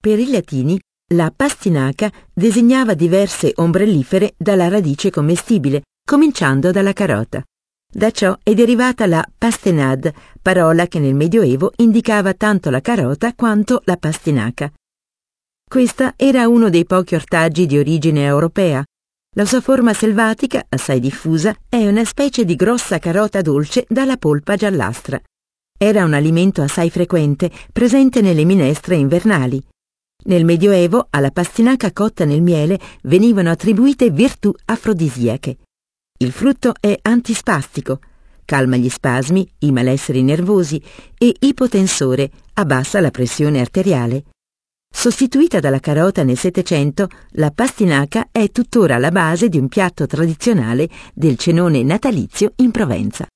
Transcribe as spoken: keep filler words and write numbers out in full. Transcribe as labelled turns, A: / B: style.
A: Per i latini, la pastinaca designava diverse ombrellifere dalla radice commestibile, cominciando dalla carota. Da ciò è derivata la pastenade, parola che nel Medioevo indicava tanto la carota quanto la pastinaca. Questa era uno dei pochi ortaggi di origine europea. La sua forma selvatica, assai diffusa, è una specie di grossa carota dolce dalla polpa giallastra. Era un alimento assai frequente, presente nelle minestre invernali. Nel Medioevo, alla pastinaca cotta nel miele venivano attribuite virtù afrodisiache. Il frutto è antispastico, calma gli spasmi, i malesseri nervosi e ipotensore, abbassa la pressione arteriale. Sostituita dalla carota nel Settecento, la pastinaca è tuttora la base di un piatto tradizionale del cenone natalizio in Provenza.